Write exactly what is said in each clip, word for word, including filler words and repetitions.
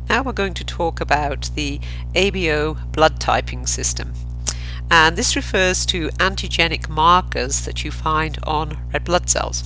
Now we're going to talk about the A B O blood typing system, and this refers to antigenic markers that you find on red blood cells.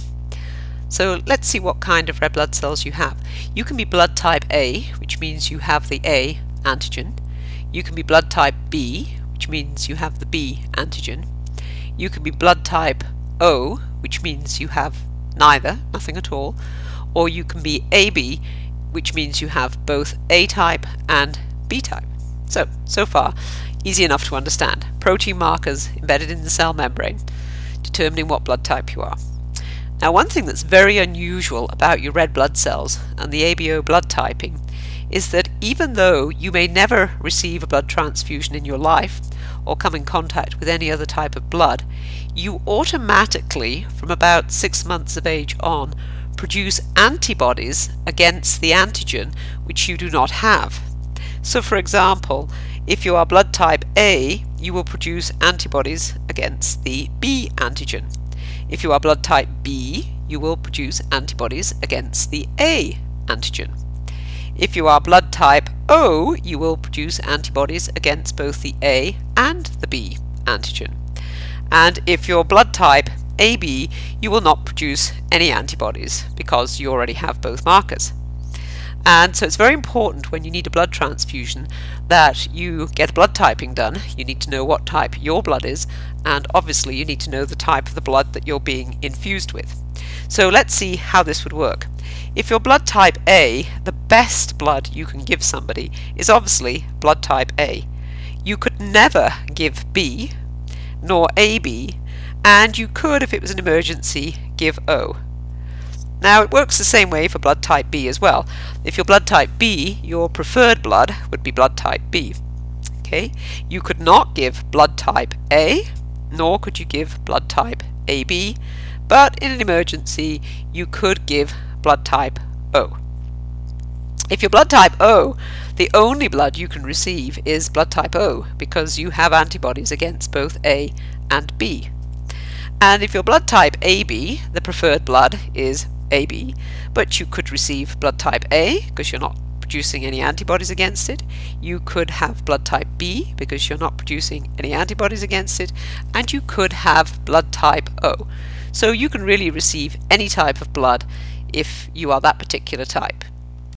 So let's see what kind of red blood cells you have. You can be blood type A, which means you have the A antigen. You can be blood type B, which means you have the B antigen. You can be blood type O, which means you have neither, nothing at all. Or you can be A B, which means you have both A type and B type. So, so far, easy enough to understand. Protein markers embedded in the cell membrane, determining what blood type you are. Now, one thing that's very unusual about your red blood cells and the A B O blood typing is that even though you may never receive a blood transfusion in your life or come in contact with any other type of blood, you automatically, from about six months of age on, produce antibodies against the antigen which you do not have. So, for example, if you are blood type A, you will produce antibodies against the B antigen. If you are blood type B, you will produce antibodies against the A antigen. If you are blood type O, you will produce antibodies against both the A and the B antigen. And if you're blood type A B, you will not produce any antibodies because you already have both markers. And so it's very important when you need a blood transfusion that you get blood typing done. You need to know what type your blood is, and obviously you need to know the type of the blood that you're being infused with. So let's see how this would work. If you're blood type A, the best blood you can give somebody is obviously blood type A. You could never give B, nor A B, and you could, if it was an emergency, give O. Now, it works the same way for blood type B as well. If you're blood type B, your preferred blood would be blood type B. Okay? You could not give blood type A, nor could you give blood type A B, but in an emergency, you could give blood type O. If you're blood type O, the only blood you can receive is blood type O because you have antibodies against both A and B. And if you're blood type A B, the preferred blood is A B, but you could receive blood type A because you're not producing any antibodies against it. You could have blood type B because you're not producing any antibodies against it, and you could have blood type O. So you can really receive any type of blood if you are that particular type.